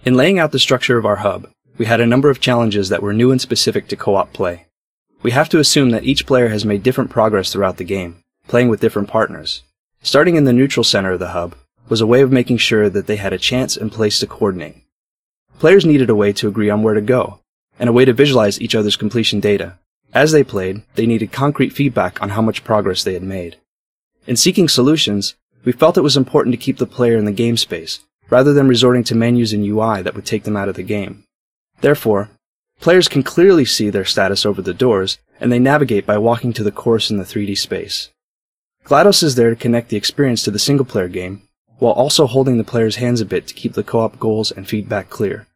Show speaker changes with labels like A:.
A: In laying out the structure of our hub, we had a number of challenges that were new and specific to co-op play. We have to assume that each player has made different progress throughout the game, playing with different partners. Starting in the neutral center of the hub was a way of making sure that they had a chance and place to coordinate. Players needed a way to agree on where to go, and a way to visualize each other's completion data. As they played, they needed concrete feedback on how much progress they had made. In seeking solutions, we felt it was important to keep the player in the game space, rather than resorting to menus and UI that would take them out of the game. Therefore, players can clearly see their status over the doors, and they navigate by walking to the course in the 3D space. GLaDOS is there to connect the experience to the single-player game, while also holding the player's hands a bit to keep the co-op goals and feedback clear.